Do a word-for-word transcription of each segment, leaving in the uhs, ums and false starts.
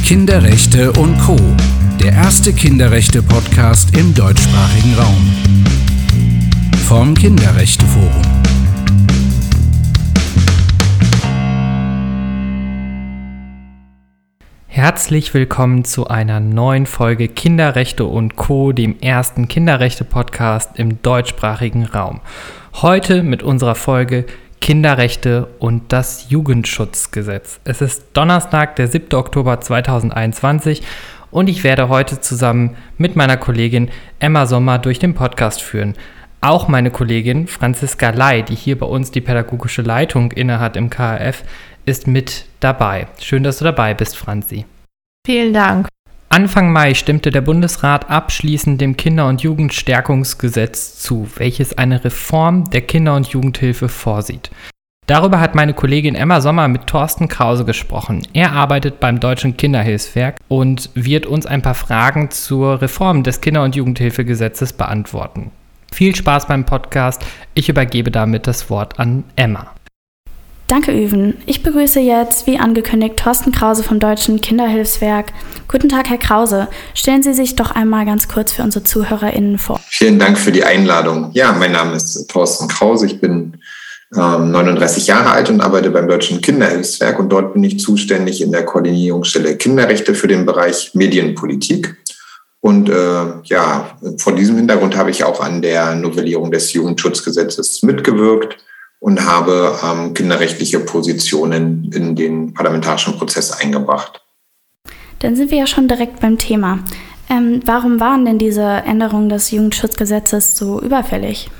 Kinderrechte und Co., der erste Kinderrechte-Podcast im deutschsprachigen Raum. Vom Kinderrechteforum. Herzlich willkommen zu einer neuen Folge Kinderrechte und Co., dem ersten Kinderrechte-Podcast im deutschsprachigen Raum. Heute mit unserer Folge Kinderrechte und das Jugendschutzgesetz. Es ist Donnerstag, der siebter Oktober zweitausendeinundzwanzig und ich werde heute zusammen mit meiner Kollegin Emma Sommer durch den Podcast führen. Auch meine Kollegin Franziska Ley, die hier bei uns die pädagogische Leitung innehat im K H F, ist mit dabei. Schön, dass du dabei bist, Franzi. Vielen Dank. Anfang Mai stimmte der Bundesrat abschließend dem Kinder- und Jugendstärkungsgesetz zu, welches eine Reform der Kinder- und Jugendhilfe vorsieht. Darüber hat meine Kollegin Emma Sommer mit Thorsten Krause gesprochen. Er arbeitet beim Deutschen Kinderhilfswerk und wird uns ein paar Fragen zur Reform des Kinder- und Jugendhilfegesetzes beantworten. Viel Spaß beim Podcast. Ich übergebe damit das Wort an Emma. Danke, Öven. Ich begrüße jetzt, wie angekündigt, Thorsten Krause vom Deutschen Kinderhilfswerk. Guten Tag, Herr Krause. Stellen Sie sich doch einmal ganz kurz für unsere ZuhörerInnen vor. Vielen Dank für die Einladung. Ja, mein Name ist Thorsten Krause. Ich bin ähm, neununddreißig Jahre alt und arbeite beim Deutschen Kinderhilfswerk. Und dort bin ich zuständig in der Koordinierungsstelle Kinderrechte für den Bereich Medienpolitik. Und äh, ja, vor diesem Hintergrund habe ich auch an der Novellierung des Jugendschutzgesetzes mitgewirkt und habe ähm, kinderrechtliche Positionen in den parlamentarischen Prozess eingebracht. Dann sind wir ja schon direkt beim Thema. Ähm, warum waren denn diese Änderungen des Jugendschutzgesetzes so überfällig?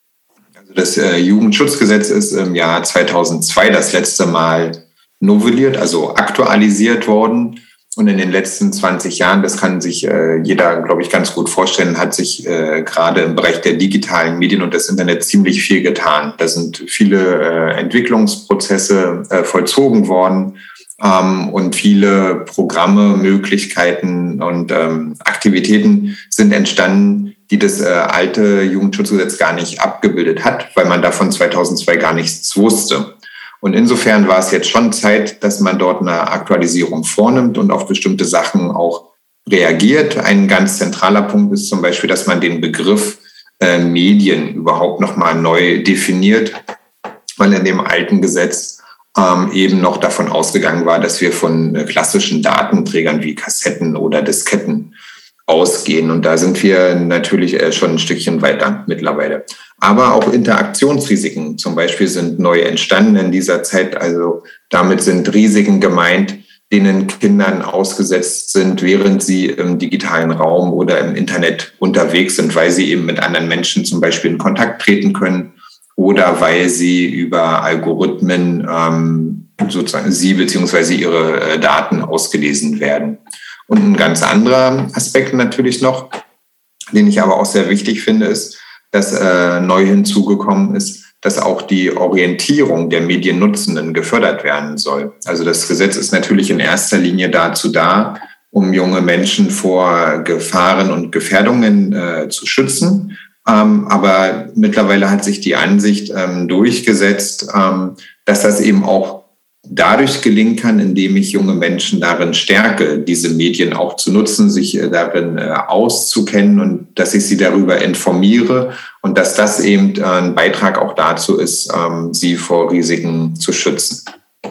Also das äh, Jugendschutzgesetz ist im Jahr zweitausendzwei das letzte Mal novelliert, also aktualisiert worden. Und in den letzten zwanzig Jahren, das kann sich äh, jeder, glaube ich, ganz gut vorstellen, hat sich äh, gerade im Bereich der digitalen Medien und des Internets ziemlich viel getan. Da sind viele äh, Entwicklungsprozesse äh, vollzogen worden ähm, und viele Programme, Möglichkeiten und ähm, Aktivitäten sind entstanden, die das äh, alte Jugendschutzgesetz gar nicht abgebildet hat, weil man davon zweitausendzwei gar nichts wusste. Und insofern war es jetzt schon Zeit, dass man dort eine Aktualisierung vornimmt und auf bestimmte Sachen auch reagiert. Ein ganz zentraler Punkt ist zum Beispiel, dass man den Begriff äh, Medien überhaupt nochmal neu definiert, weil in dem alten Gesetz ähm, eben noch davon ausgegangen war, dass wir von äh, klassischen Datenträgern wie Kassetten oder Disketten ausgehen. Und da sind wir natürlich äh, schon ein Stückchen weiter mittlerweile. Aber auch Interaktionsrisiken zum Beispiel sind neu entstanden in dieser Zeit. Also damit sind Risiken gemeint, denen Kindern ausgesetzt sind, während sie im digitalen Raum oder im Internet unterwegs sind, weil sie eben mit anderen Menschen zum Beispiel in Kontakt treten können oder weil sie über Algorithmen ähm, sozusagen sie bzw. ihre äh, Daten ausgelesen werden. Und ein ganz anderer Aspekt natürlich noch, den ich aber auch sehr wichtig finde, ist, dass äh, neu hinzugekommen ist, dass auch die Orientierung der Mediennutzenden gefördert werden soll. Also das Gesetz ist natürlich in erster Linie dazu da, um junge Menschen vor Gefahren und Gefährdungen äh, zu schützen. Ähm, aber mittlerweile hat sich die Ansicht ähm, durchgesetzt, ähm, dass das eben auch dadurch gelingen kann, indem ich junge Menschen darin stärke, diese Medien auch zu nutzen, sich äh, darin äh, auszukennen und dass ich sie darüber informiere und dass das eben äh, ein Beitrag auch dazu ist, ähm, sie vor Risiken zu schützen.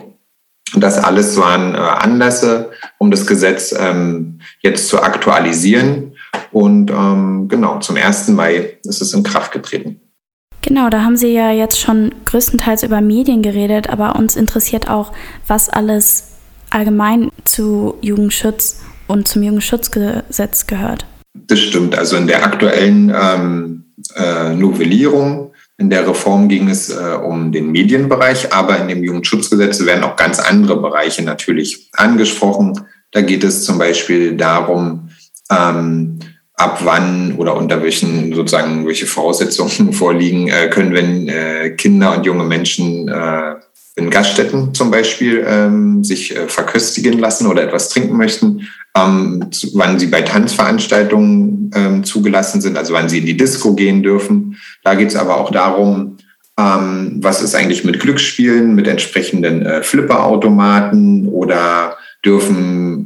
Und das alles waren äh, Anlässe, um das Gesetz ähm, jetzt zu aktualisieren. Und ähm, genau, zum ersten Mai ist es in Kraft getreten. Genau, da haben Sie ja jetzt schon größtenteils über Medien geredet, aber uns interessiert auch, was alles allgemein zu Jugendschutz und zum Jugendschutzgesetz gehört. Das stimmt. Also in der aktuellen ähm, äh, Novellierung, in der Reform ging es äh, um den Medienbereich, aber in dem Jugendschutzgesetz werden auch ganz andere Bereiche natürlich angesprochen. Da geht es zum Beispiel darum, ähm, ab wann oder unter welchen sozusagen welche Voraussetzungen vorliegen äh, können, wenn äh, Kinder und junge Menschen äh, in Gaststätten zum Beispiel ähm, sich äh, verköstigen lassen oder etwas trinken möchten, ähm, zu, wann sie bei Tanzveranstaltungen ähm, zugelassen sind, also wann sie in die Disco gehen dürfen. Da geht es aber auch darum, ähm, was ist eigentlich mit Glücksspielen, mit entsprechenden äh, Flipperautomaten oder dürfen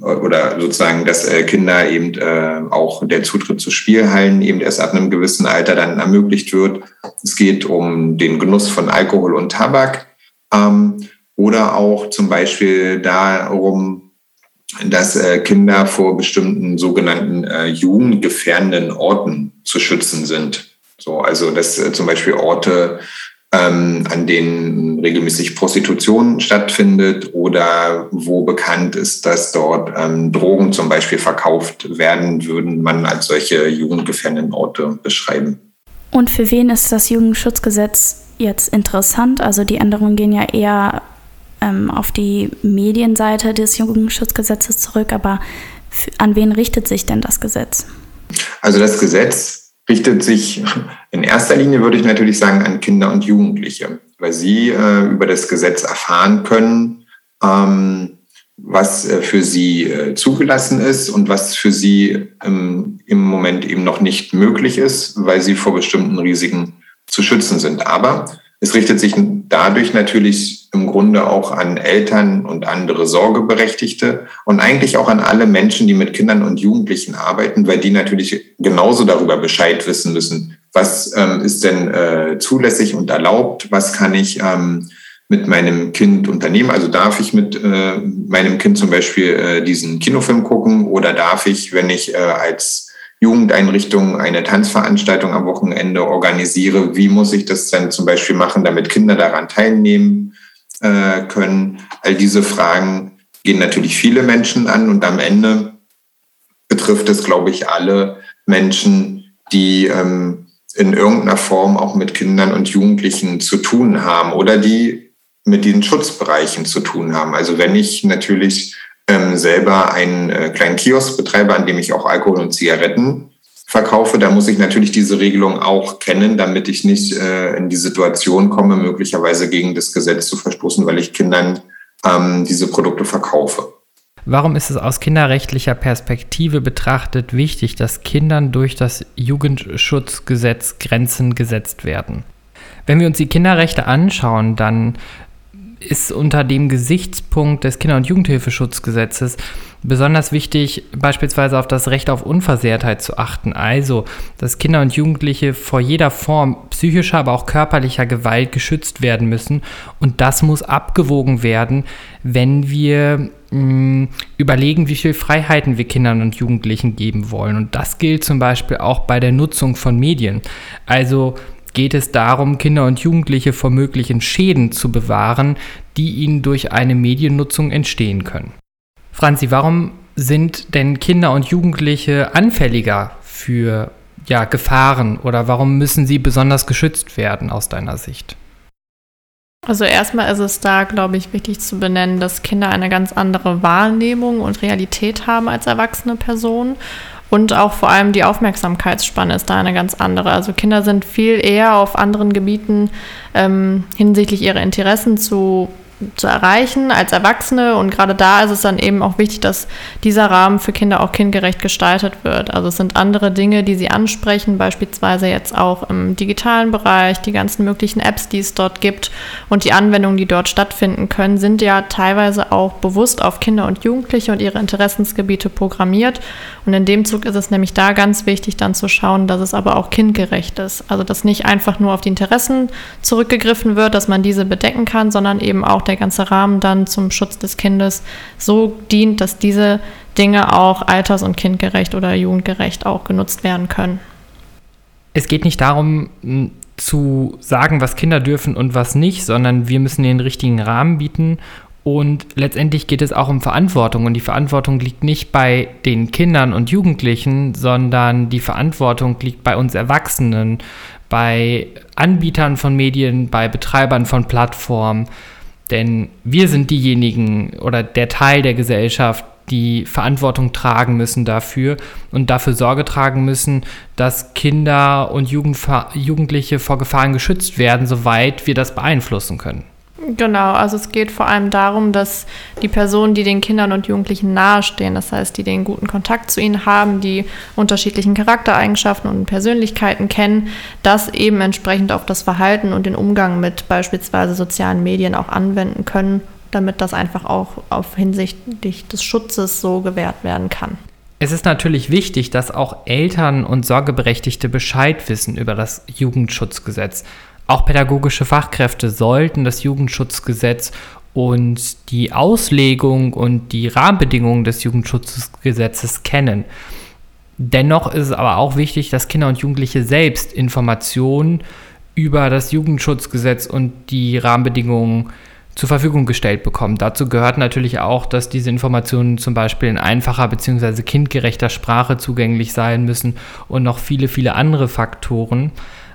oder sozusagen, dass äh, Kinder eben äh, auch der Zutritt zu Spielhallen eben erst ab einem gewissen Alter dann ermöglicht wird. Es geht um den Genuss von Alkohol und Tabak ähm, oder auch zum Beispiel darum, dass äh, Kinder vor bestimmten sogenannten äh, jugendgefährdenden Orten zu schützen sind. So, also dass äh, zum Beispiel Orte, ähm, an denen regelmäßig Prostitution stattfindet oder wo bekannt ist, dass dort ähm, Drogen zum Beispiel verkauft werden, würden man als solche jugendgefährdenden Orte beschreiben. Und für wen ist das Jugendschutzgesetz jetzt interessant? Also die Änderungen gehen ja eher ähm, auf die Medienseite des Jugendschutzgesetzes zurück, aber f- an wen richtet sich denn das Gesetz? Also das Gesetz richtet sich in erster Linie, würde ich natürlich sagen, an Kinder und Jugendliche, weil sie äh, über das Gesetz erfahren können, ähm, was äh, für sie äh, zugelassen ist und was für sie ähm, im Moment eben noch nicht möglich ist, weil sie vor bestimmten Risiken zu schützen sind. Aber es richtet sich dadurch natürlich im Grunde auch an Eltern und andere Sorgeberechtigte und eigentlich auch an alle Menschen, die mit Kindern und Jugendlichen arbeiten, weil die natürlich genauso darüber Bescheid wissen müssen, was ähm, ist denn äh, zulässig und erlaubt, was kann ich ähm, mit meinem Kind unternehmen. Also darf ich mit äh, meinem Kind zum Beispiel äh, diesen Kinofilm gucken oder darf ich, wenn ich äh, als Jugendeinrichtung eine Tanzveranstaltung am Wochenende organisiere, wie muss ich das dann zum Beispiel machen, damit Kinder daran teilnehmen äh, können? All diese Fragen gehen natürlich viele Menschen an und am Ende betrifft es, glaube ich, alle Menschen, die ähm, in irgendeiner Form auch mit Kindern und Jugendlichen zu tun haben oder die mit diesen Schutzbereichen zu tun haben. Also wenn ich natürlich ähm, selber einen äh, kleinen Kiosk betreibe, an dem ich auch Alkohol und Zigaretten verkaufe, da muss ich natürlich diese Regelung auch kennen, damit ich nicht äh, in die Situation komme, möglicherweise gegen das Gesetz zu verstoßen, weil ich Kindern ähm, diese Produkte verkaufe. Warum ist es aus kinderrechtlicher Perspektive betrachtet wichtig, dass Kindern durch das Jugendschutzgesetz Grenzen gesetzt werden? Wenn wir uns die Kinderrechte anschauen, dann ist unter dem Gesichtspunkt des Kinder- und Jugendhilfeschutzgesetzes besonders wichtig, beispielsweise auf das Recht auf Unversehrtheit zu achten. Also, dass Kinder und Jugendliche vor jeder Form psychischer, aber auch körperlicher Gewalt geschützt werden müssen. Und das muss abgewogen werden, wenn wir mh, überlegen, wie viele Freiheiten wir Kindern und Jugendlichen geben wollen. Und das gilt zum Beispiel auch bei der Nutzung von Medien. Also geht es darum, Kinder und Jugendliche vor möglichen Schäden zu bewahren, die ihnen durch eine Mediennutzung entstehen können. Franzi, warum sind denn Kinder und Jugendliche anfälliger für ja, Gefahren oder warum müssen sie besonders geschützt werden aus deiner Sicht? Also erstmal ist es da, glaube ich, wichtig zu benennen, dass Kinder eine ganz andere Wahrnehmung und Realität haben als erwachsene Personen. Und auch vor allem die Aufmerksamkeitsspanne ist da eine ganz andere. Also Kinder sind viel eher auf anderen Gebieten ähm, hinsichtlich ihrer Interessen zu, zu erreichen als Erwachsene. Und gerade da ist es dann eben auch wichtig, dass dieser Rahmen für Kinder auch kindgerecht gestaltet wird. Also es sind andere Dinge, die sie ansprechen, beispielsweise jetzt auch im digitalen Bereich, die ganzen möglichen Apps, die es dort gibt und die Anwendungen, die dort stattfinden können, sind ja teilweise auch bewusst auf Kinder und Jugendliche und ihre Interessensgebiete programmiert. Und in dem Zug ist es nämlich da ganz wichtig, dann zu schauen, dass es aber auch kindgerecht ist. Also dass nicht einfach nur auf die Interessen zurückgegriffen wird, dass man diese bedecken kann, sondern eben auch der ganze Rahmen dann zum Schutz des Kindes so dient, dass diese Dinge auch alters- und kindgerecht oder jugendgerecht auch genutzt werden können. Es geht nicht darum, zu sagen, was Kinder dürfen und was nicht, sondern wir müssen den richtigen Rahmen bieten. Und letztendlich geht es auch um Verantwortung. Und die Verantwortung liegt nicht bei den Kindern und Jugendlichen, sondern die Verantwortung liegt bei uns Erwachsenen, bei Anbietern von Medien, bei Betreibern von Plattformen. Denn wir sind diejenigen oder der Teil der Gesellschaft, die Verantwortung tragen müssen dafür und dafür Sorge tragen müssen, dass Kinder und Jugendfa- Jugendliche vor Gefahren geschützt werden, soweit wir das beeinflussen können. Genau, also es geht vor allem darum, dass die Personen, die den Kindern und Jugendlichen nahestehen, das heißt, die den guten Kontakt zu ihnen haben, die unterschiedlichen Charaktereigenschaften und Persönlichkeiten kennen, das eben entsprechend auf das Verhalten und den Umgang mit beispielsweise sozialen Medien auch anwenden können, damit das einfach auch auf hinsichtlich des Schutzes so gewährt werden kann. Es ist natürlich wichtig, dass auch Eltern und Sorgeberechtigte Bescheid wissen über das Jugendschutzgesetz. Auch pädagogische Fachkräfte sollten das Jugendschutzgesetz und die Auslegung und die Rahmenbedingungen des Jugendschutzgesetzes kennen. Dennoch ist es aber auch wichtig, dass Kinder und Jugendliche selbst Informationen über das Jugendschutzgesetz und die Rahmenbedingungen zur Verfügung gestellt bekommen. Dazu gehört natürlich auch, dass diese Informationen zum Beispiel in einfacher bzw. kindgerechter Sprache zugänglich sein müssen und noch viele, viele andere Faktoren.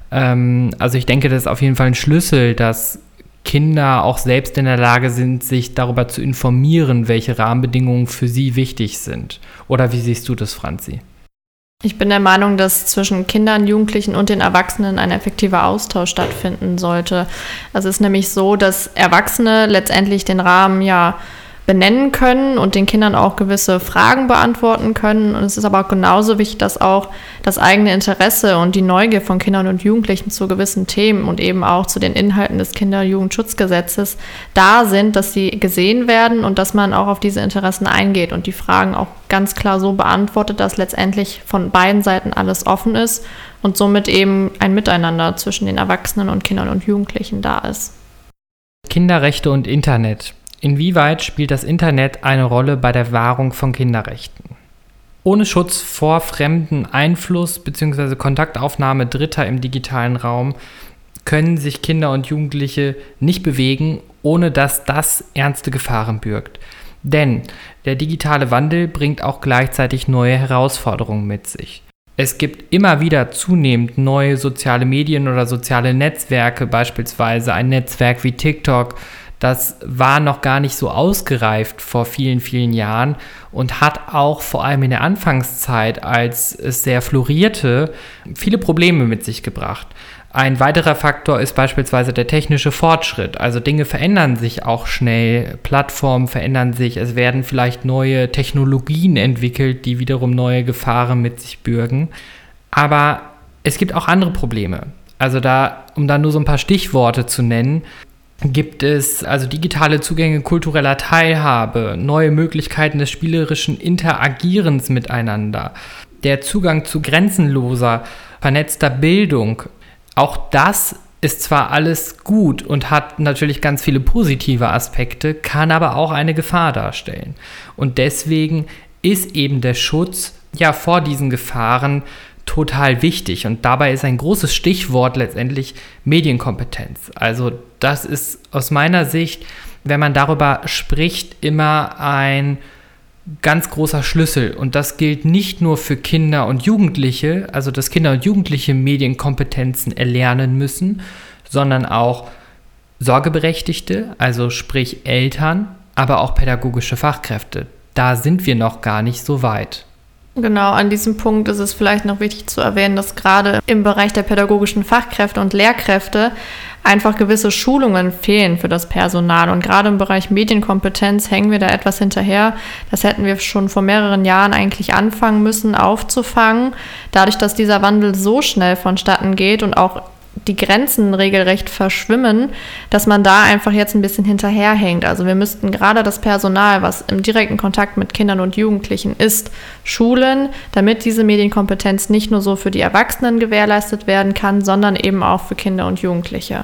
Ähm, also ich denke, das ist auf jeden Fall ein Schlüssel, dass Kinder auch selbst in der Lage sind, sich darüber zu informieren, welche Rahmenbedingungen für sie wichtig sind. Oder wie siehst du das, Franzi? Ich bin der Meinung, dass zwischen Kindern, Jugendlichen und den Erwachsenen ein effektiver Austausch stattfinden sollte. Es ist nämlich so, dass Erwachsene letztendlich den Rahmen ja benennen können und den Kindern auch gewisse Fragen beantworten können. Und es ist aber auch genauso wichtig, dass auch das eigene Interesse und die Neugier von Kindern und Jugendlichen zu gewissen Themen und eben auch zu den Inhalten des Kinder- und Jugendschutzgesetzes da sind, dass sie gesehen werden und dass man auch auf diese Interessen eingeht und die Fragen auch ganz klar so beantwortet, dass letztendlich von beiden Seiten alles offen ist und somit eben ein Miteinander zwischen den Erwachsenen und Kindern und Jugendlichen da ist. Kinderrechte und Internet. Inwieweit spielt das Internet eine Rolle bei der Wahrung von Kinderrechten? Ohne Schutz vor fremden Einfluss bzw. Kontaktaufnahme Dritter im digitalen Raum können sich Kinder und Jugendliche nicht bewegen, ohne dass das ernste Gefahren birgt. Denn der digitale Wandel bringt auch gleichzeitig neue Herausforderungen mit sich. Es gibt immer wieder zunehmend neue soziale Medien oder soziale Netzwerke, beispielsweise ein Netzwerk wie TikTok. Das war noch gar nicht so ausgereift vor vielen, vielen Jahren und hat auch vor allem in der Anfangszeit, als es sehr florierte, viele Probleme mit sich gebracht. Ein weiterer Faktor ist beispielsweise der technische Fortschritt. Also Dinge verändern sich auch schnell, Plattformen verändern sich, es werden vielleicht neue Technologien entwickelt, die wiederum neue Gefahren mit sich bürgen. Aber es gibt auch andere Probleme. Also da, um da nur so ein paar Stichworte zu nennen, gibt es also digitale Zugänge kultureller Teilhabe, neue Möglichkeiten des spielerischen Interagierens miteinander, der Zugang zu grenzenloser, vernetzter Bildung. Auch das ist zwar alles gut und hat natürlich ganz viele positive Aspekte, kann aber auch eine Gefahr darstellen. Und deswegen ist eben der Schutz ja vor diesen Gefahren total wichtig. Und dabei ist ein großes Stichwort letztendlich Medienkompetenz. Also das ist aus meiner Sicht, wenn man darüber spricht, immer ein ganz großer Schlüssel. Und das gilt nicht nur für Kinder und Jugendliche, also dass Kinder und Jugendliche Medienkompetenzen erlernen müssen, sondern auch Sorgeberechtigte, also sprich Eltern, aber auch pädagogische Fachkräfte. Da sind wir noch gar nicht so weit. Genau, an diesem Punkt ist es vielleicht noch wichtig zu erwähnen, dass gerade im Bereich der pädagogischen Fachkräfte und Lehrkräfte einfach gewisse Schulungen fehlen für das Personal. Und gerade im Bereich Medienkompetenz hängen wir da etwas hinterher. Das hätten wir schon vor mehreren Jahren eigentlich anfangen müssen, aufzufangen. Dadurch, dass dieser Wandel so schnell vonstatten geht und auch die Grenzen regelrecht verschwimmen, dass man da einfach jetzt ein bisschen hinterherhängt. Also wir müssten gerade das Personal, was im direkten Kontakt mit Kindern und Jugendlichen ist, schulen, damit diese Medienkompetenz nicht nur so für die Erwachsenen gewährleistet werden kann, sondern eben auch für Kinder und Jugendliche.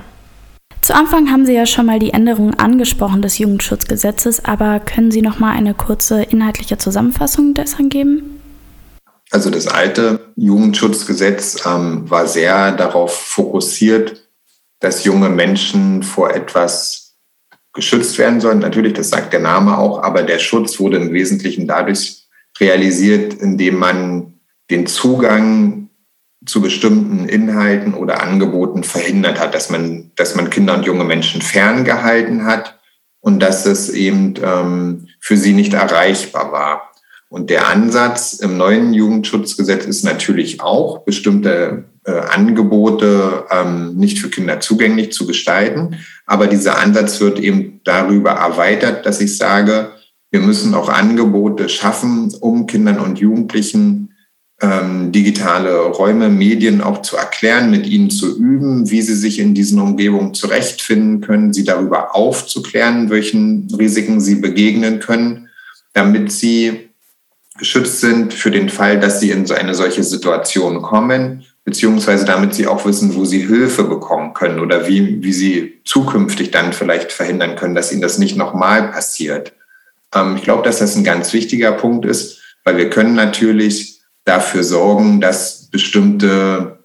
Zu Anfang haben Sie ja schon mal die Änderungen angesprochen des Jugendschutzgesetzes, aber können Sie noch mal eine kurze inhaltliche Zusammenfassung dessen geben? Also das alte Jugendschutzgesetz ähm, war sehr darauf fokussiert, dass junge Menschen vor etwas geschützt werden sollen. Natürlich, das sagt der Name auch, aber der Schutz wurde im Wesentlichen dadurch realisiert, indem man den Zugang zu bestimmten Inhalten oder Angeboten verhindert hat, dass man, dass man Kinder und junge Menschen ferngehalten hat und dass es eben ähm, für sie nicht erreichbar war. Und der Ansatz im neuen Jugendschutzgesetz ist natürlich auch, bestimmte äh, Angebote ähm, nicht für Kinder zugänglich zu gestalten. Aber dieser Ansatz wird eben darüber erweitert, dass ich sage, wir müssen auch Angebote schaffen, um Kindern und Jugendlichen ähm, digitale Räume, Medien auch zu erklären, mit ihnen zu üben, wie sie sich in diesen Umgebungen zurechtfinden können, sie darüber aufzuklären, welchen Risiken sie begegnen können, damit sie geschützt sind für den Fall, dass sie in so eine solche Situation kommen, beziehungsweise damit sie auch wissen, wo sie Hilfe bekommen können oder wie, wie sie zukünftig dann vielleicht verhindern können, dass ihnen das nicht nochmal passiert. Ähm, ich glaube, dass das ein ganz wichtiger Punkt ist, weil wir können natürlich dafür sorgen, dass bestimmte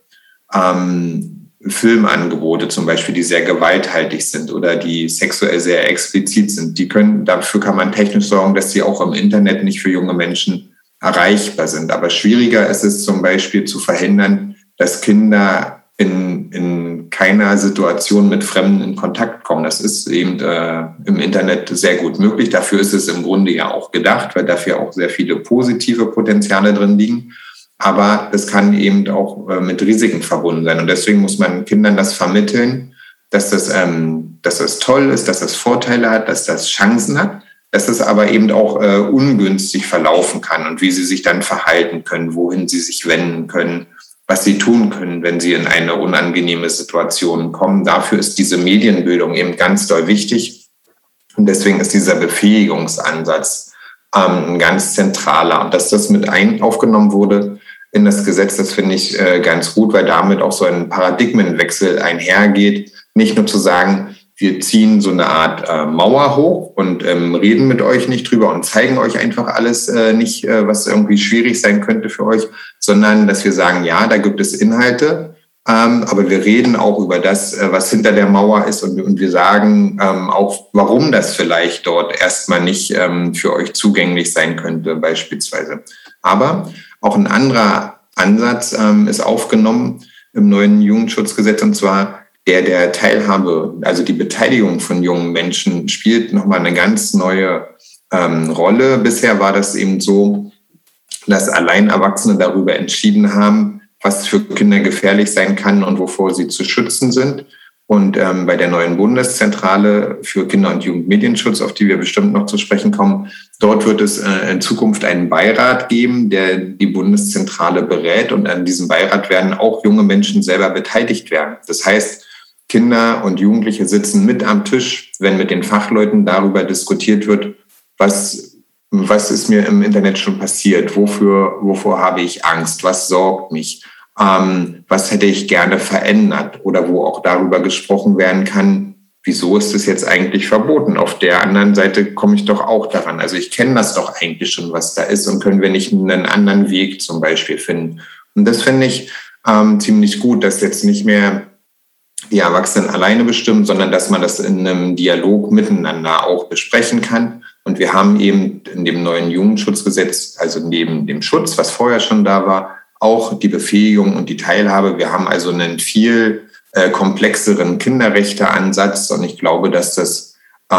ähm, Filmangebote zum Beispiel, die sehr gewalthaltig sind oder die sexuell sehr explizit sind, die können, dafür kann man technisch sorgen, dass sie auch im Internet nicht für junge Menschen erreichbar sind. Aber schwieriger ist es zum Beispiel zu verhindern, dass Kinder in, in keiner Situation mit Fremden in Kontakt kommen. Das ist eben äh, im Internet sehr gut möglich. Dafür ist es im Grunde ja auch gedacht, weil dafür auch sehr viele positive Potenziale drin liegen. Aber es kann eben auch äh, mit Risiken verbunden sein. Und deswegen muss man Kindern das vermitteln, dass das, ähm, dass das toll ist, dass das Vorteile hat, dass das Chancen hat, dass es aber eben auch äh, ungünstig verlaufen kann und wie sie sich dann verhalten können, wohin sie sich wenden können, was sie tun können, wenn sie in eine unangenehme Situation kommen. Dafür ist diese Medienbildung eben ganz doll wichtig. Und deswegen ist dieser Befähigungsansatz ähm, ein ganz zentraler. Und dass das mit ein aufgenommen wurde in das Gesetz, das finde ich äh, ganz gut, weil damit auch so ein Paradigmenwechsel einhergeht. Nicht nur zu sagen, wir ziehen so eine Art äh, Mauer hoch und ähm, reden mit euch nicht drüber und zeigen euch einfach alles äh, nicht, äh, was irgendwie schwierig sein könnte für euch, sondern dass wir sagen, ja, da gibt es Inhalte, ähm, aber wir reden auch über das, äh, was hinter der Mauer ist und, und wir sagen ähm, auch, warum das vielleicht dort erstmal nicht ähm, für euch zugänglich sein könnte beispielsweise. Aber auch ein anderer Ansatz ähm, ist aufgenommen im neuen Jugendschutzgesetz, und zwar der der Teilhabe, also die Beteiligung von jungen Menschen spielt nochmal eine ganz neue ähm, Rolle. Bisher war das eben so, dass allein Erwachsene darüber entschieden haben, was für Kinder gefährlich sein kann und wovor sie zu schützen sind. Und ähm, bei der neuen Bundeszentrale für Kinder- und Jugendmedienschutz, auf die wir bestimmt noch zu sprechen kommen, dort wird es äh, in Zukunft einen Beirat geben, der die Bundeszentrale berät. Und an diesem Beirat werden auch junge Menschen selber beteiligt werden. Das heißt, Kinder und Jugendliche sitzen mit am Tisch, wenn mit den Fachleuten darüber diskutiert wird, was, was ist mir im Internet schon passiert, wofür, wovor habe ich Angst, was sorgt mich, ähm, was hätte ich gerne verändert oder wo auch darüber gesprochen werden kann, wieso ist es jetzt eigentlich verboten? Auf der anderen Seite komme ich doch auch daran. Also ich kenne das doch eigentlich schon, was da ist, und können wir nicht einen anderen Weg zum Beispiel finden. Und das finde ich ähm, ziemlich gut, dass jetzt nicht mehr die Erwachsenen alleine bestimmen, sondern dass man das in einem Dialog miteinander auch besprechen kann. Und wir haben eben in dem neuen Jugendschutzgesetz, also neben dem Schutz, was vorher schon da war, auch die Befähigung und die Teilhabe. Wir haben also einen viel äh, komplexeren Kinderrechteansatz, und ich glaube, dass das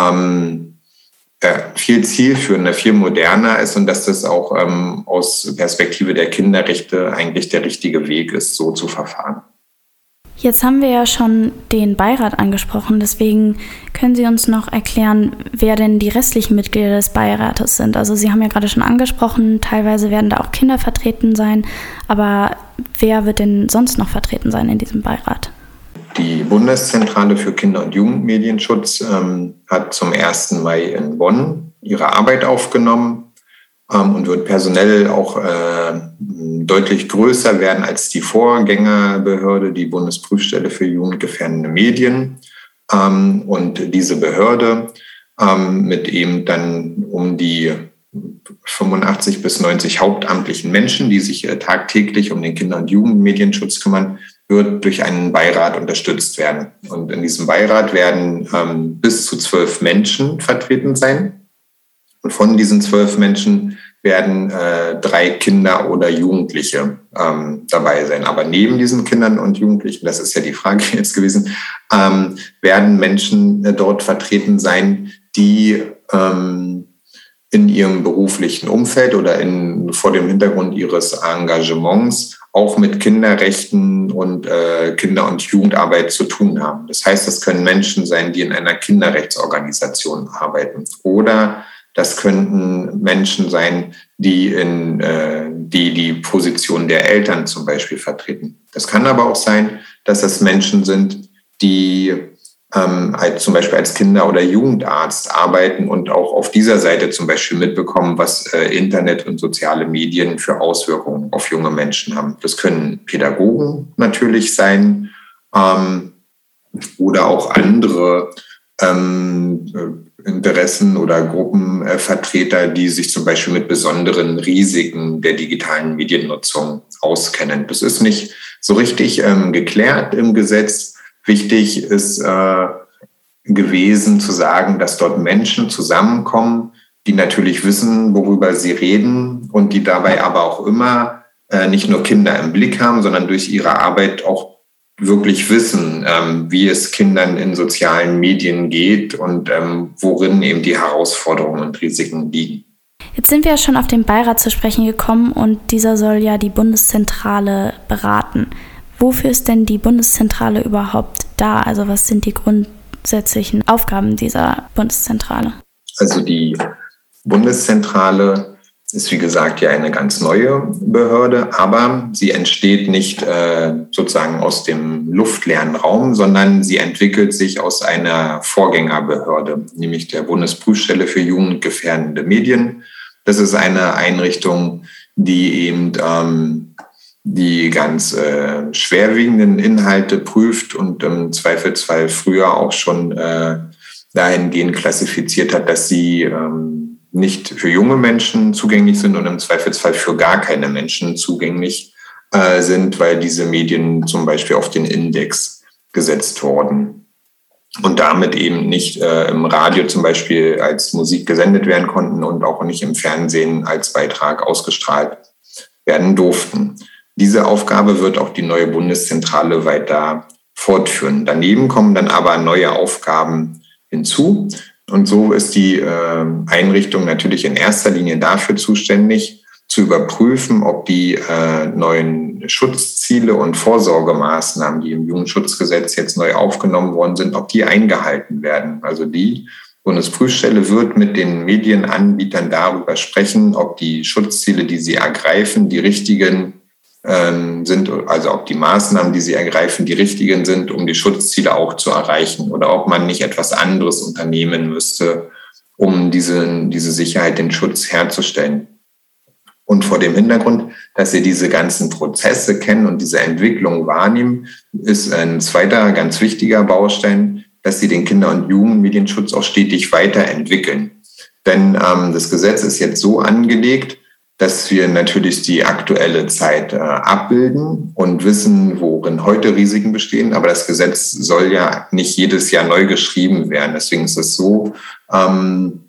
ähm, äh, viel zielführender, viel moderner ist und dass das auch ähm, aus Perspektive der Kinderrechte eigentlich der richtige Weg ist, so zu verfahren. Jetzt haben wir ja schon den Beirat angesprochen, deswegen können Sie uns noch erklären, wer denn die restlichen Mitglieder des Beirates sind. Also Sie haben ja gerade schon angesprochen, teilweise werden da auch Kinder vertreten sein, aber wer wird denn sonst noch vertreten sein in diesem Beirat? Die Bundeszentrale für Kinder- und Jugendmedienschutz ähm, hat zum ersten Mai in Bonn ihre Arbeit aufgenommen ähm, und wird personell auch äh, deutlich größer werden als die Vorgängerbehörde, die Bundesprüfstelle für jugendgefährdende Medien. Ähm, und diese Behörde ähm, mit eben dann um die fünfundachtzig bis neunzig hauptamtlichen Menschen, die sich äh, tagtäglich um den Kinder- und Jugendmedienschutz kümmern, wird durch einen Beirat unterstützt werden. Und in diesem Beirat werden ähm, bis zu zwölf Menschen vertreten sein. Und von diesen zwölf Menschen werden äh, drei Kinder oder Jugendliche ähm, dabei sein. Aber neben diesen Kindern und Jugendlichen, das ist ja die Frage jetzt gewesen, ähm, werden Menschen äh, dort vertreten sein, die ähm, in ihrem beruflichen Umfeld oder in, vor dem Hintergrund ihres Engagements auch mit Kinderrechten und äh, Kinder- und Jugendarbeit zu tun haben. Das heißt, das können Menschen sein, die in einer Kinderrechtsorganisation arbeiten oder Das könnten Menschen sein, die in äh, die die Position der Eltern zum Beispiel vertreten. Das kann aber auch sein, dass das Menschen sind, die ähm, als, zum Beispiel als Kinder- oder Jugendarzt arbeiten und auch auf dieser Seite zum Beispiel mitbekommen, was äh, Internet und soziale Medien für Auswirkungen auf junge Menschen haben. Das können Pädagogen natürlich sein ähm, oder auch andere ähm, Interessen oder Gruppenvertreter, die sich zum Beispiel mit besonderen Risiken der digitalen Mediennutzung auskennen. Das ist nicht so richtig ähm, geklärt im Gesetz. Wichtig ist äh, gewesen zu sagen, dass dort Menschen zusammenkommen, die natürlich wissen, worüber sie reden und die dabei aber auch immer äh, nicht nur Kinder im Blick haben, sondern durch ihre Arbeit auch wirklich wissen, ähm, wie es Kindern in sozialen Medien geht und ähm, worin eben die Herausforderungen und Risiken liegen. Jetzt sind wir ja schon auf den Beirat zu sprechen gekommen und dieser soll ja die Bundeszentrale beraten. Wofür ist denn die Bundeszentrale überhaupt da? Also was sind die grundsätzlichen Aufgaben dieser Bundeszentrale? Also die Bundeszentrale ist, wie gesagt, ja eine ganz neue Behörde, aber sie entsteht nicht äh, sozusagen aus dem luftleeren Raum, sondern sie entwickelt sich aus einer Vorgängerbehörde, nämlich der Bundesprüfstelle für jugendgefährdende Medien. Das ist eine Einrichtung, die eben ähm, die ganz äh, schwerwiegenden Inhalte prüft und im Zweifelsfall früher auch schon äh, dahingehend klassifiziert hat, dass sie ähm, nicht für junge Menschen zugänglich sind und im Zweifelsfall für gar keine Menschen zugänglich äh, sind, weil diese Medien zum Beispiel auf den Index gesetzt wurden und damit eben nicht äh, im Radio zum Beispiel als Musik gesendet werden konnten und auch nicht im Fernsehen als Beitrag ausgestrahlt werden durften. Diese Aufgabe wird auch die neue Bundeszentrale weiter fortführen. Daneben kommen dann aber neue Aufgaben hinzu. Und so ist die äh, Einrichtung natürlich in erster Linie dafür zuständig, zu überprüfen, ob die äh, neuen Schutzziele und Vorsorgemaßnahmen, die im Jugendschutzgesetz jetzt neu aufgenommen worden sind, ob die eingehalten werden. Also die Bundesprüfstelle wird mit den Medienanbietern darüber sprechen, ob die Schutzziele, die sie ergreifen, die richtigen ähm, sind, also ob die Maßnahmen, die sie ergreifen, die richtigen sind, um die Schutzziele auch zu erreichen oder ob man nicht etwas anderes unternehmen müsste, um diese, diese Sicherheit, den Schutz herzustellen. Und vor dem Hintergrund, dass sie diese ganzen Prozesse kennen und diese Entwicklung wahrnehmen, ist ein zweiter ganz wichtiger Baustein, dass sie den Kinder- und Jugendmedienschutz auch stetig weiterentwickeln. Denn ähm, das Gesetz ist jetzt so angelegt, dass wir natürlich die aktuelle Zeit äh, abbilden und wissen, worin heute Risiken bestehen. Aber das Gesetz soll ja nicht jedes Jahr neu geschrieben werden. Deswegen ist es so ähm,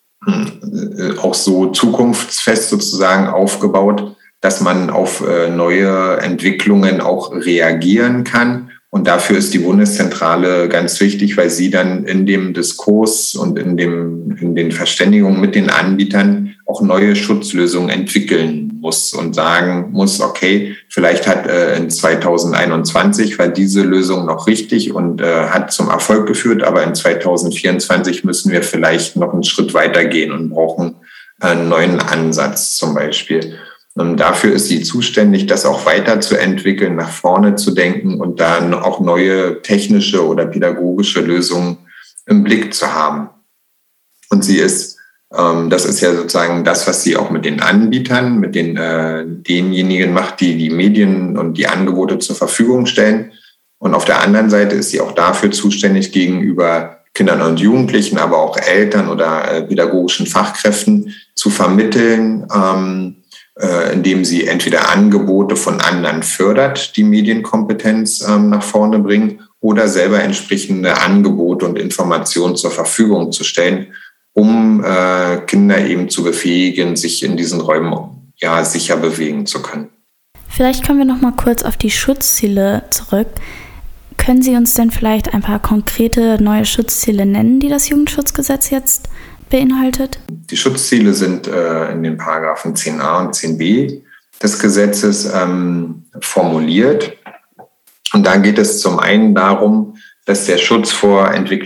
äh, auch so zukunftsfest sozusagen aufgebaut, dass man auf äh, neue Entwicklungen auch reagieren kann. Und dafür ist die Bundeszentrale ganz wichtig, weil sie dann in dem Diskurs und in, dem, in den Verständigungen mit den Anbietern auch neue Schutzlösungen entwickeln muss und sagen muss, okay, vielleicht hat äh, in zweitausendeinundzwanzig war diese Lösung noch richtig und äh, hat zum Erfolg geführt, aber in zweitausendvierundzwanzig müssen wir vielleicht noch einen Schritt weiter gehen und brauchen einen neuen Ansatz zum Beispiel. Und dafür ist sie zuständig, das auch weiterzuentwickeln, nach vorne zu denken und dann auch neue technische oder pädagogische Lösungen im Blick zu haben. Und sie ist, ähm, das ist ja sozusagen das, was sie auch mit den Anbietern, mit den äh, denjenigen macht, die die Medien und die Angebote zur Verfügung stellen. Und auf der anderen Seite ist sie auch dafür zuständig, gegenüber Kindern und Jugendlichen, aber auch Eltern oder äh, pädagogischen Fachkräften zu vermitteln, ähm, indem sie entweder Angebote von anderen fördert, die Medienkompetenz ähm, nach vorne bringen, oder selber entsprechende Angebote und Informationen zur Verfügung zu stellen, um äh, Kinder eben zu befähigen, sich in diesen Räumen ja sicher bewegen zu können. Vielleicht kommen wir noch mal kurz auf die Schutzziele zurück. Können Sie uns denn vielleicht ein paar konkrete neue Schutzziele nennen, die das Jugendschutzgesetz jetzt beinhaltet? Die Schutzziele sind äh, in den Paragraphen zehn a und zehn b des Gesetzes ähm, formuliert. Und da geht es zum einen darum, dass der Schutz vor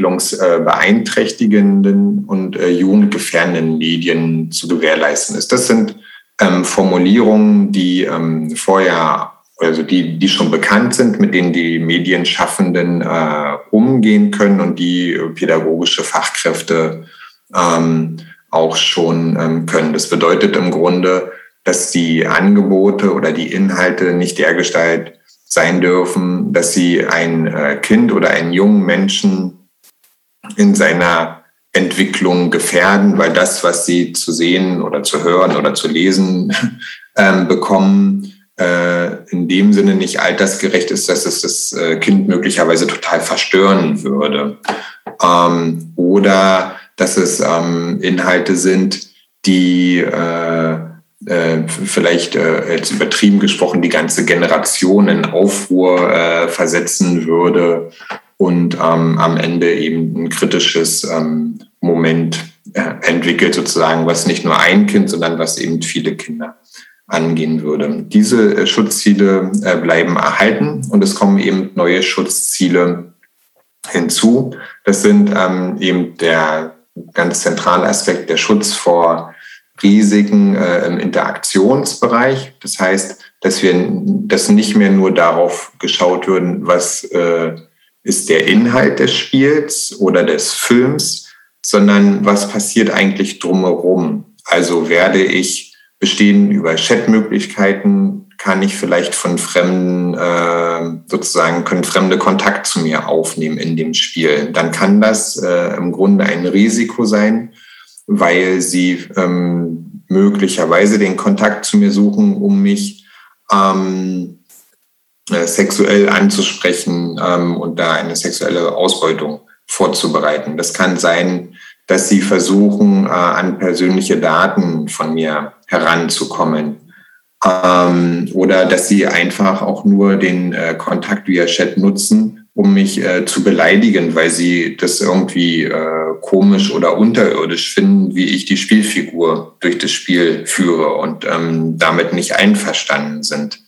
entwicklungsbeeinträchtigenden und jugendgefährdenden Medien zu gewährleisten ist. Das sind ähm, Formulierungen, die ähm, vorher, also die, die schon bekannt sind, mit denen die Medienschaffenden äh, umgehen können und die pädagogische Fachkräfte ähm, auch schon ähm, können. Das bedeutet im Grunde, dass die Angebote oder die Inhalte nicht dergestalt sein dürfen, dass sie ein äh, Kind oder einen jungen Menschen in seiner Entwicklung gefährden, weil das, was sie zu sehen oder zu hören oder zu lesen äh, bekommen, äh, in dem Sinne nicht altersgerecht ist, dass es das äh, Kind möglicherweise total verstören würde. Ähm, oder dass es ähm, Inhalte sind, die äh, äh, vielleicht äh, jetzt übertrieben gesprochen die ganze Generation in Aufruhr äh, versetzen würde und ähm, am Ende eben ein kritisches ähm, Moment äh, entwickelt sozusagen, was nicht nur ein Kind, sondern was eben viele Kinder angehen würde. Diese äh, Schutzziele äh, bleiben erhalten und es kommen eben neue Schutzziele hinzu. Das sind ähm, eben der ganz zentrale Aspekt, der Schutz vor Risiken äh, im Interaktionsbereich. Das heißt, dass wir dass nicht mehr nur darauf geschaut würden, was äh, ist der Inhalt des Spiels oder des Films, sondern was passiert eigentlich drumherum. Also werde ich bestehen über Chatmöglichkeiten, kann ich vielleicht von Fremden äh, sozusagen, können Fremde Kontakt zu mir aufnehmen in dem Spiel. Dann kann das äh, im Grunde ein Risiko sein, weil sie ähm, möglicherweise den Kontakt zu mir suchen, um mich ähm, äh, sexuell anzusprechen ähm, und da eine sexuelle Ausbeutung vorzubereiten. Das kann sein, dass sie versuchen, äh, an persönliche Daten von mir heranzukommen. Ähm, oder dass sie einfach auch nur den äh, Kontakt via Chat nutzen, um mich äh, zu beleidigen, weil sie das irgendwie äh, komisch oder unterirdisch finden, wie ich die Spielfigur durch das Spiel führe und ähm, damit nicht einverstanden sind.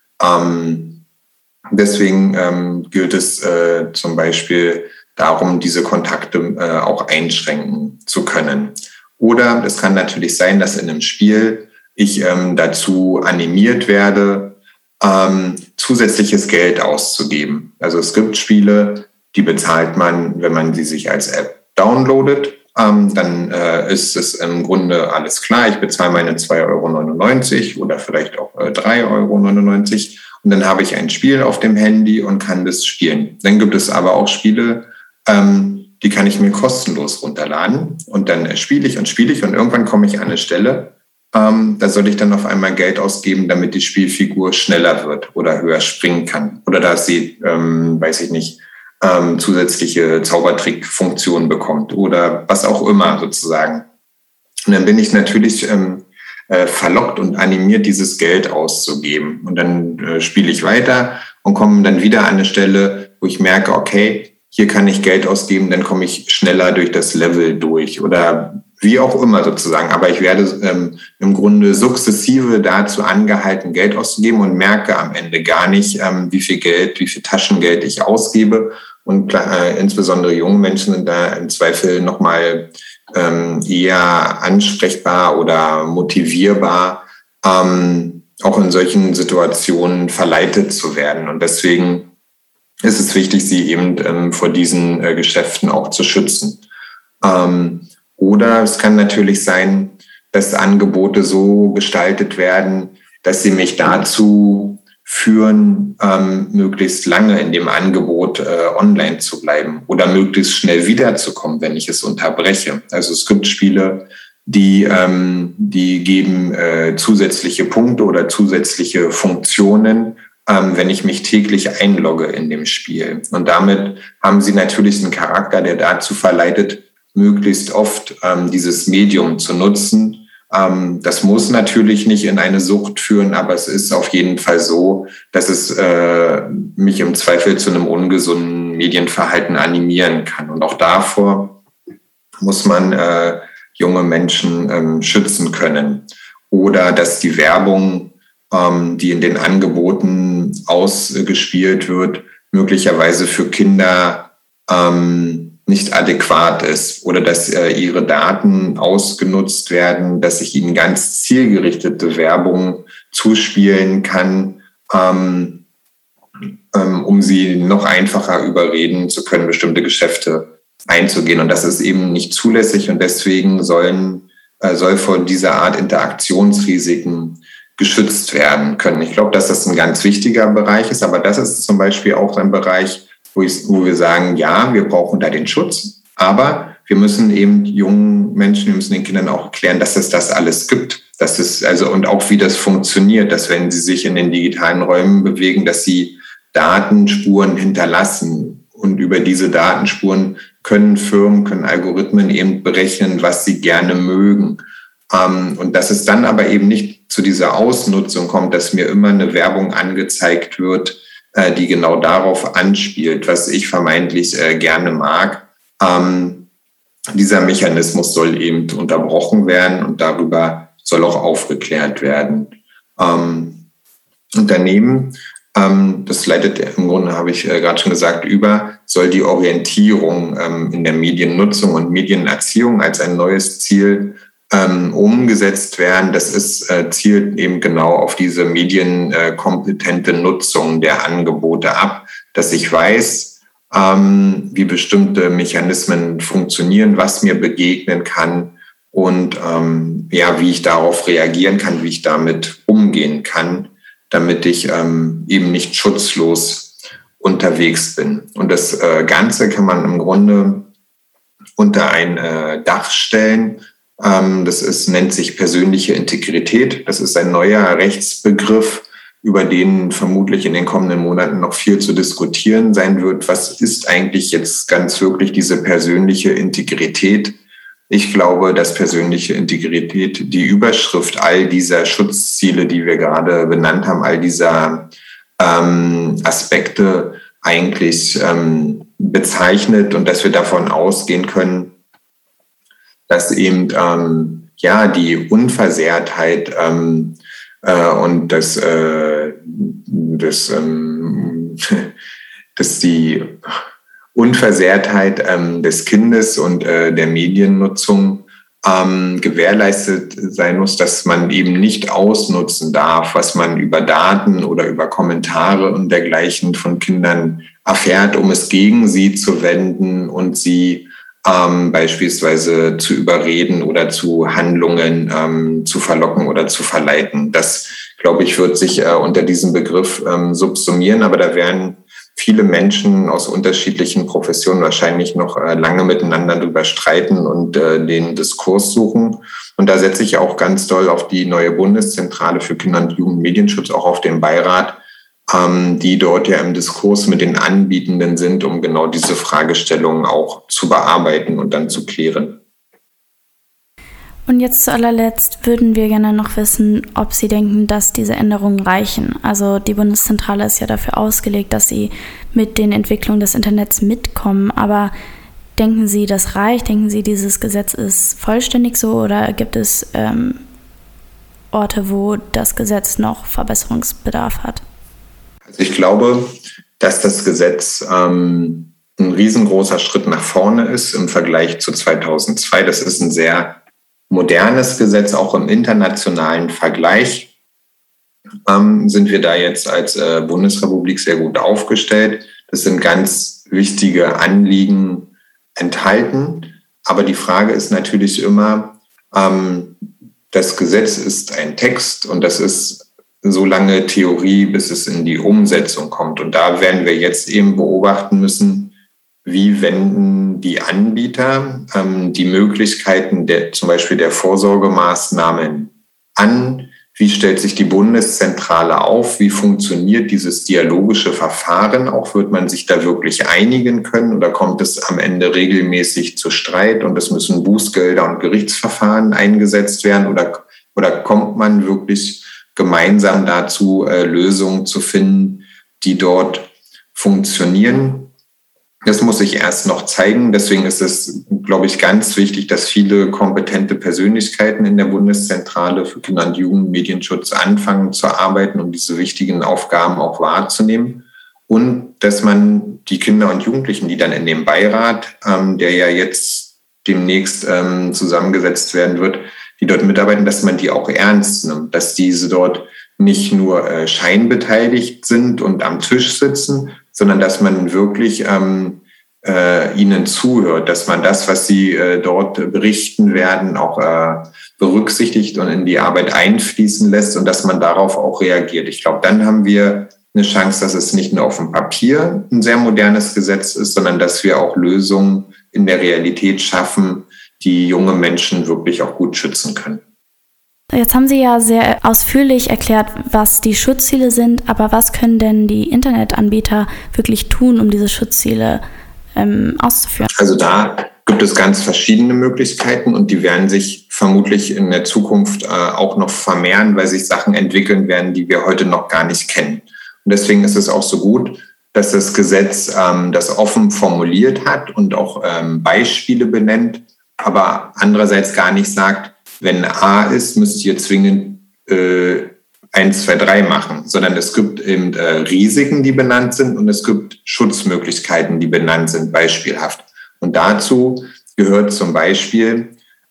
Ähm, deswegen ähm, gilt es äh, zum Beispiel darum, diese Kontakte äh, auch einschränken zu können. Oder es kann natürlich sein, dass in einem Spiel ich ähm, dazu animiert werde, ähm, zusätzliches Geld auszugeben. Also es gibt Spiele, die bezahlt man, wenn man sie sich als App downloadet. Ähm, dann äh, ist es im Grunde alles klar. Ich bezahle meine zwei Euro neunundneunzig oder vielleicht auch äh, drei Euro neunundneunzig und dann habe ich ein Spiel auf dem Handy und kann das spielen. Dann gibt es aber auch Spiele, ähm, die kann ich mir kostenlos runterladen und dann äh, spiele ich und spiele ich und irgendwann komme ich an eine Stelle, Ähm, da soll ich dann auf einmal Geld ausgeben, damit die Spielfigur schneller wird oder höher springen kann. Oder dass sie, ähm, weiß ich nicht, ähm, zusätzliche Zaubertrickfunktionen bekommt oder was auch immer sozusagen. Und dann bin ich natürlich ähm, äh, verlockt und animiert, dieses Geld auszugeben. Und dann äh, spiele ich weiter und komme dann wieder an eine Stelle, wo ich merke, okay, hier kann ich Geld ausgeben, dann komme ich schneller durch das Level durch oder wie auch immer sozusagen. Aber ich werde ähm, im Grunde sukzessive dazu angehalten, Geld auszugeben und merke am Ende gar nicht, ähm, wie viel Geld, wie viel Taschengeld ich ausgebe. Und äh, insbesondere junge Menschen sind da im Zweifel nochmal ähm, eher ansprechbar oder motivierbar, ähm, auch in solchen Situationen verleitet zu werden. Und deswegen ist es wichtig, sie eben ähm, vor diesen äh, Geschäften auch zu schützen. Ähm, Oder es kann natürlich sein, dass Angebote so gestaltet werden, dass sie mich dazu führen, ähm, möglichst lange in dem Angebot äh, online zu bleiben oder möglichst schnell wiederzukommen, wenn ich es unterbreche. Also es gibt Spiele, die, ähm, die geben äh, zusätzliche Punkte oder zusätzliche Funktionen, ähm, wenn ich mich täglich einlogge in dem Spiel. Und damit haben sie natürlich einen Charakter, der dazu verleitet, möglichst oft ähm, dieses Medium zu nutzen. Ähm, das muss natürlich nicht in eine Sucht führen, aber es ist auf jeden Fall so, dass es äh, mich im Zweifel zu einem ungesunden Medienverhalten animieren kann. Und auch davor muss man äh, junge Menschen ähm, schützen können. Oder dass die Werbung, ähm, die in den Angeboten ausgespielt wird, möglicherweise für Kinder ähm, nicht adäquat ist oder dass äh, ihre Daten ausgenutzt werden, dass ich ihnen ganz zielgerichtete Werbung zuspielen kann, ähm, ähm, um sie noch einfacher überreden zu können, bestimmte Geschäfte einzugehen. Und das ist eben nicht zulässig und deswegen sollen, äh, soll vor dieser Art Interaktionsrisiken geschützt werden können. Ich glaube, dass das ein ganz wichtiger Bereich ist, aber das ist zum Beispiel auch ein Bereich, wo, ich, wo wir sagen, ja, wir brauchen da den Schutz, aber wir müssen eben jungen Menschen, wir müssen den Kindern auch erklären, dass es das alles gibt, dass es also und auch wie das funktioniert, dass wenn sie sich in den digitalen Räumen bewegen, dass sie Datenspuren hinterlassen und über diese Datenspuren können Firmen, können Algorithmen eben berechnen, was sie gerne mögen. Ähm, und dass es dann aber eben nicht zu dieser Ausnutzung kommt, dass mir immer eine Werbung angezeigt wird, äh, die genau darauf anspielt, was ich vermeintlich äh, gerne mag. Ähm, dieser Mechanismus soll eben unterbrochen werden und darüber soll auch aufgeklärt werden. Ähm, und daneben, ähm, das leitet im Grunde, habe ich äh, gerade schon gesagt, über, soll die Orientierung ähm, in der Mediennutzung und Medienerziehung als ein neues Ziel Ähm, umgesetzt werden. Das ist, äh, zielt eben genau auf diese medienkompetente äh, Nutzung der Angebote ab, dass ich weiß, ähm, wie bestimmte Mechanismen funktionieren, was mir begegnen kann und ähm, ja, wie ich darauf reagieren kann, wie ich damit umgehen kann, damit ich ähm, eben nicht schutzlos unterwegs bin. Und das äh, Ganze kann man im Grunde unter ein äh, Dach stellen. Das ist, nennt sich persönliche Integrität. Das ist ein neuer Rechtsbegriff, über den vermutlich in den kommenden Monaten noch viel zu diskutieren sein wird. Was ist eigentlich jetzt ganz wirklich diese persönliche Integrität? Ich glaube, dass persönliche Integrität die Überschrift all dieser Schutzziele, die wir gerade benannt haben, all dieser ähm, Aspekte eigentlich ähm, bezeichnet und dass wir davon ausgehen können, dass eben ähm, ja die Unversehrtheit ähm, äh, und das, äh, das, ähm, dass die Unversehrtheit ähm, des Kindes und äh, der Mediennutzung ähm, gewährleistet sein muss, dass man eben nicht ausnutzen darf, was man über Daten oder über Kommentare und dergleichen von Kindern erfährt, um es gegen sie zu wenden und sie Ähm, beispielsweise zu überreden oder zu Handlungen ähm, zu verlocken oder zu verleiten. Das, glaube ich, wird sich äh, unter diesem Begriff ähm, subsumieren, aber da werden viele Menschen aus unterschiedlichen Professionen wahrscheinlich noch äh, lange miteinander drüber streiten und äh, den Diskurs suchen. Und da setze ich auch ganz doll auf die neue Bundeszentrale für Kinder- und Jugendmedienschutz, auch auf den Beirat, die dort ja im Diskurs mit den Anbietenden sind, um genau diese Fragestellungen auch zu bearbeiten und dann zu klären. Und jetzt zu allerletzt würden wir gerne noch wissen, ob Sie denken, dass diese Änderungen reichen. Also die Bundeszentrale ist ja dafür ausgelegt, dass sie mit den Entwicklungen des Internets mitkommen. Aber denken Sie, das reicht? Denken Sie, dieses Gesetz ist vollständig so? Oder gibt es ähm, Orte, wo das Gesetz noch Verbesserungsbedarf hat? Also ich glaube, dass das Gesetz ähm, ein riesengroßer Schritt nach vorne ist im Vergleich zu zweitausendzwei. Das ist ein sehr modernes Gesetz, auch im internationalen Vergleich ähm, sind wir da jetzt als äh, Bundesrepublik sehr gut aufgestellt. Das sind ganz wichtige Anliegen enthalten. Aber die Frage ist natürlich immer, ähm, das Gesetz ist ein Text und das ist so lange Theorie, bis es in die Umsetzung kommt. Und da werden wir jetzt eben beobachten müssen, wie wenden die Anbieter ähm, die Möglichkeiten der, zum Beispiel der Vorsorgemaßnahmen an, wie stellt sich die Bundeszentrale auf, wie funktioniert dieses dialogische Verfahren, auch wird man sich da wirklich einigen können oder kommt es am Ende regelmäßig zu Streit und es müssen Bußgelder und Gerichtsverfahren eingesetzt werden oder, oder kommt man wirklich gemeinsam dazu, äh, Lösungen zu finden, die dort funktionieren. Das muss sich erst noch zeigen. Deswegen ist es, glaube ich, ganz wichtig, dass viele kompetente Persönlichkeiten in der Bundeszentrale für Kinder- und Jugendmedienschutz anfangen zu arbeiten, um diese wichtigen Aufgaben auch wahrzunehmen. Und dass man die Kinder und Jugendlichen, die dann in dem Beirat, ähm, der ja jetzt demnächst ähm, zusammengesetzt werden wird, die dort mitarbeiten, dass man die auch ernst nimmt, dass diese dort nicht nur äh, scheinbeteiligt sind und am Tisch sitzen, sondern dass man wirklich ähm, äh, ihnen zuhört, dass man das, was sie äh, dort berichten werden, auch äh, berücksichtigt und in die Arbeit einfließen lässt und dass man darauf auch reagiert. Ich glaube, dann haben wir eine Chance, dass es nicht nur auf dem Papier ein sehr modernes Gesetz ist, sondern dass wir auch Lösungen in der Realität schaffen, die junge Menschen wirklich auch gut schützen können. Jetzt haben Sie ja sehr ausführlich erklärt, was die Schutzziele sind, aber was können denn die Internetanbieter wirklich tun, um diese Schutzziele ähm, auszuführen? Also da gibt es ganz verschiedene Möglichkeiten und die werden sich vermutlich in der Zukunft äh, auch noch vermehren, weil sich Sachen entwickeln werden, die wir heute noch gar nicht kennen. Und deswegen ist es auch so gut, dass das Gesetz ähm, das offen formuliert hat und auch ähm, Beispiele benennt, aber andererseits gar nicht sagt, wenn A ist, müsst ihr zwingend äh, eins, zwei, drei machen, sondern es gibt eben äh, Risiken, die benannt sind und es gibt Schutzmöglichkeiten, die benannt sind, beispielhaft. Und dazu gehört zum Beispiel,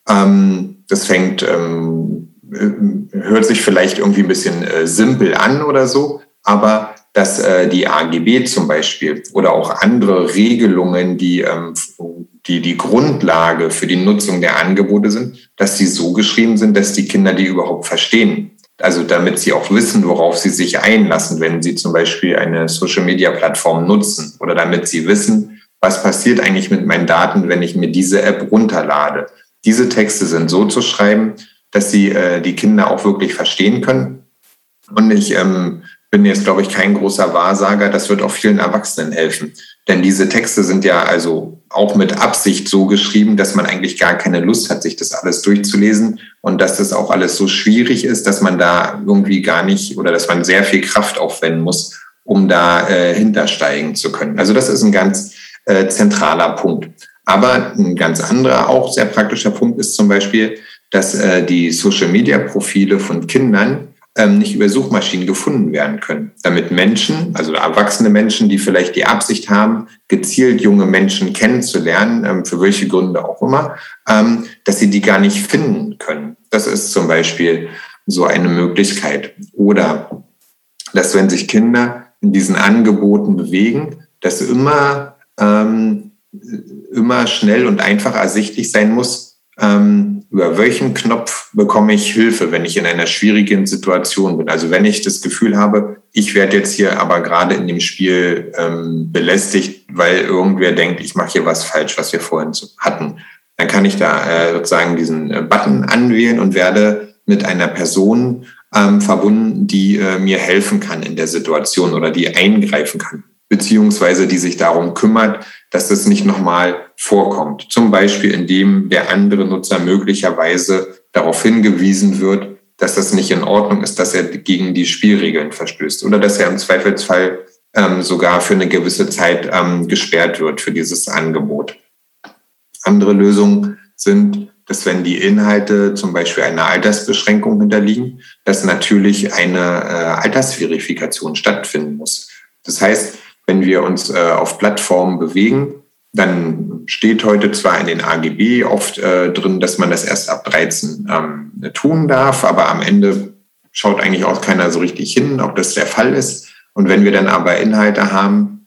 ähm, das fängt, ähm, hört sich vielleicht irgendwie ein bisschen äh, simpel an oder so, aber dass äh, die A G B zum Beispiel oder auch andere Regelungen, die, ähm, die die Grundlage für die Nutzung der Angebote sind, dass sie so geschrieben sind, dass die Kinder die überhaupt verstehen. Also damit sie auch wissen, worauf sie sich einlassen, wenn sie zum Beispiel eine Social-Media-Plattform nutzen oder damit sie wissen, was passiert eigentlich mit meinen Daten, wenn ich mir diese App runterlade. Diese Texte sind so zu schreiben, dass sie äh, die Kinder auch wirklich verstehen können. Und ich ähm, bin jetzt, glaube ich, kein großer Wahrsager. Das wird auch vielen Erwachsenen helfen. Denn diese Texte sind ja also auch mit Absicht so geschrieben, dass man eigentlich gar keine Lust hat, sich das alles durchzulesen und dass das auch alles so schwierig ist, dass man da irgendwie gar nicht oder dass man sehr viel Kraft aufwenden muss, um da äh, hintersteigen zu können. Also das ist ein ganz äh, zentraler Punkt. Aber ein ganz anderer, auch sehr praktischer Punkt ist zum Beispiel, dass äh, die Social-Media-Profile von Kindern nicht über Suchmaschinen gefunden werden können, damit Menschen, also erwachsene Menschen, die vielleicht die Absicht haben, gezielt junge Menschen kennenzulernen, für welche Gründe auch immer, dass sie die gar nicht finden können. Das ist zum Beispiel so eine Möglichkeit. Oder dass, wenn sich Kinder in diesen Angeboten bewegen, dass immer, ähm, immer schnell und einfach ersichtlich sein muss, Ähm, über welchen Knopf bekomme ich Hilfe, wenn ich in einer schwierigen Situation bin. Also wenn ich das Gefühl habe, ich werde jetzt hier aber gerade in dem Spiel ähm, belästigt, weil irgendwer denkt, ich mache hier was falsch, was wir vorhin hatten. Dann kann ich da äh, sozusagen diesen äh, Button anwählen und werde mit einer Person ähm, verbunden, die äh, mir helfen kann in der Situation oder die eingreifen kann, beziehungsweise die sich darum kümmert, dass das nicht nochmal vorkommt. Zum Beispiel, indem der andere Nutzer möglicherweise darauf hingewiesen wird, dass das nicht in Ordnung ist, dass er gegen die Spielregeln verstößt oder dass er im Zweifelsfall ähm, sogar für eine gewisse Zeit ähm, gesperrt wird für dieses Angebot. Andere Lösungen sind, dass wenn die Inhalte zum Beispiel einer Altersbeschränkung hinterliegen, dass natürlich eine äh, Altersverifikation stattfinden muss. Das heißt, wenn wir uns äh, auf Plattformen bewegen, dann steht heute zwar in den A G B oft äh, drin, dass man das erst ab dreizehn ähm, tun darf, aber am Ende schaut eigentlich auch keiner so richtig hin, ob das der Fall ist. Und wenn wir dann aber Inhalte haben,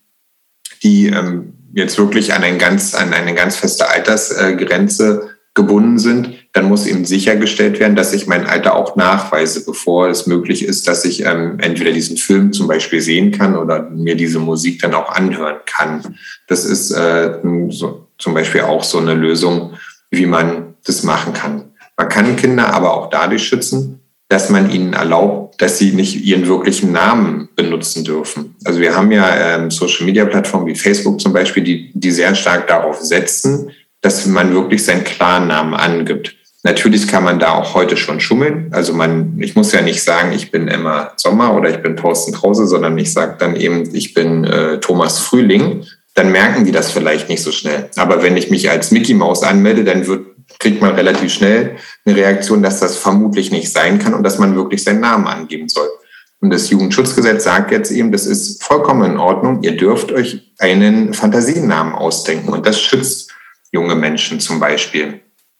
die ähm, jetzt wirklich an, ein ganz, an eine ganz feste Altersgrenze gebunden sind, dann muss eben sichergestellt werden, dass ich mein Alter auch nachweise, bevor es möglich ist, dass ich ähm, entweder diesen Film zum Beispiel sehen kann oder mir diese Musik dann auch anhören kann. Das ist äh, so, zum Beispiel auch so eine Lösung, wie man das machen kann. Man kann Kinder aber auch dadurch schützen, dass man ihnen erlaubt, dass sie nicht ihren wirklichen Namen benutzen dürfen. Also wir haben ja ähm, Social-Media-Plattformen wie Facebook zum Beispiel, die, die sehr stark darauf setzen, dass man wirklich seinen Klarnamen angibt. Natürlich kann man da auch heute schon schummeln. Also man, ich muss ja nicht sagen, ich bin Emma Sommer oder ich bin Thorsten Krause, sondern ich sage dann eben, ich bin äh, Thomas Frühling. Dann merken die das vielleicht nicht so schnell. Aber wenn ich mich als Mickey Maus anmelde, dann wird, kriegt man relativ schnell eine Reaktion, dass das vermutlich nicht sein kann und dass man wirklich seinen Namen angeben soll. Und das Jugendschutzgesetz sagt jetzt eben, das ist vollkommen in Ordnung. Ihr dürft euch einen Fantasienamen ausdenken und das schützt junge Menschen zum Beispiel.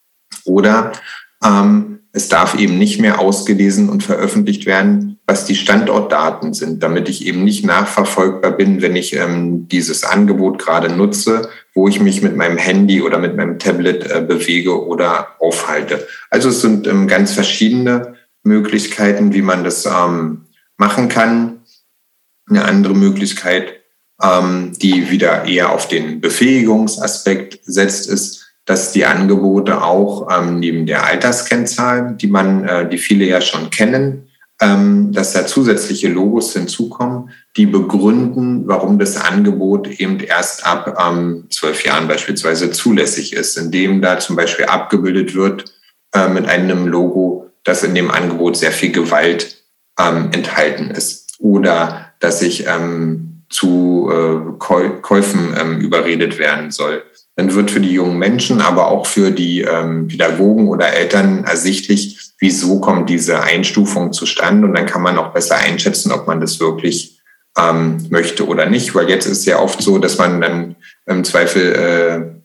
Oder ähm, es darf eben nicht mehr ausgelesen und veröffentlicht werden, was die Standortdaten sind, damit ich eben nicht nachverfolgbar bin, wenn ich ähm, dieses Angebot gerade nutze, wo ich mich mit meinem Handy oder mit meinem Tablet äh, bewege oder aufhalte. Also es sind ähm, ganz verschiedene Möglichkeiten, wie man das ähm, machen kann. Eine andere Möglichkeit, ähm, die wieder eher auf den Befähigungsaspekt setzt, ist, dass die Angebote auch ähm, neben der Alterskennzahl, die man, äh, die viele ja schon kennen, ähm, dass da zusätzliche Logos hinzukommen, die begründen, warum das Angebot eben erst ab ähm, zwölf Jahren beispielsweise zulässig ist, indem da zum Beispiel abgebildet wird äh, mit einem Logo, dass in dem Angebot sehr viel Gewalt ähm, enthalten ist oder dass ich ähm, zu äh, Käu- Käufen ähm, überredet werden soll. Dann wird für die jungen Menschen, aber auch für die ähm, Pädagogen oder Eltern ersichtlich, wieso kommt diese Einstufung zustande. Und dann kann man auch besser einschätzen, ob man das wirklich ähm, möchte oder nicht. Weil jetzt ist es ja oft so, dass man dann im Zweifel äh,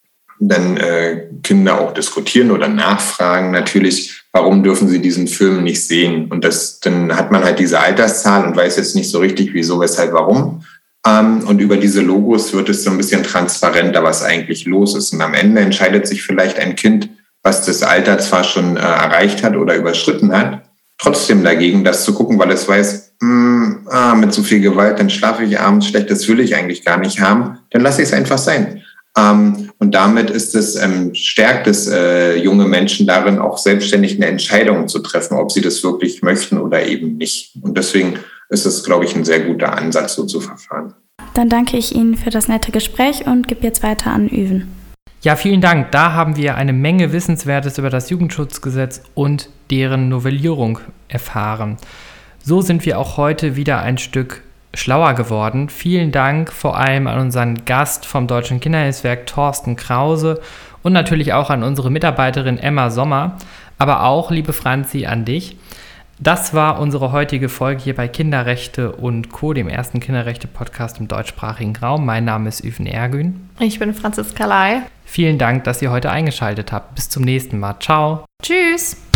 dann äh, Kinder auch diskutieren oder nachfragen natürlich, warum dürfen sie diesen Film nicht sehen? Und das, dann hat man halt diese Alterszahl und weiß jetzt nicht so richtig, wieso, weshalb, warum. Ähm, und über diese Logos wird es so ein bisschen transparenter, was eigentlich los ist. Und am Ende entscheidet sich vielleicht ein Kind, was das Alter zwar schon äh, erreicht hat oder überschritten hat, trotzdem dagegen, das zu gucken, weil es weiß, mh, ah, mit so viel Gewalt, dann schlafe ich abends schlecht, das will ich eigentlich gar nicht haben, dann lasse ich es einfach sein. Ähm, und damit ist es, ähm, stärkt es äh, junge Menschen darin, auch selbstständig eine Entscheidung zu treffen, ob sie das wirklich möchten oder eben nicht. Und deswegen ist es, glaube ich, ein sehr guter Ansatz, so zu verfahren. Dann danke ich Ihnen für das nette Gespräch und gebe jetzt weiter an Üven. Ja, vielen Dank. Da haben wir eine Menge Wissenswertes über das Jugendschutzgesetz und deren Novellierung erfahren. So sind wir auch heute wieder ein Stück schlauer geworden. Vielen Dank vor allem an unseren Gast vom Deutschen Kinderhilfswerk, Thorsten Krause, und natürlich auch an unsere Mitarbeiterin Emma Sommer, aber auch, liebe Franzi, an dich. Das war unsere heutige Folge hier bei Kinderrechte und Co., dem ersten Kinderrechte-Podcast im deutschsprachigen Raum. Mein Name ist Üven Ergün. Ich bin Franziska Ley. Vielen Dank, dass ihr heute eingeschaltet habt. Bis zum nächsten Mal. Ciao. Tschüss.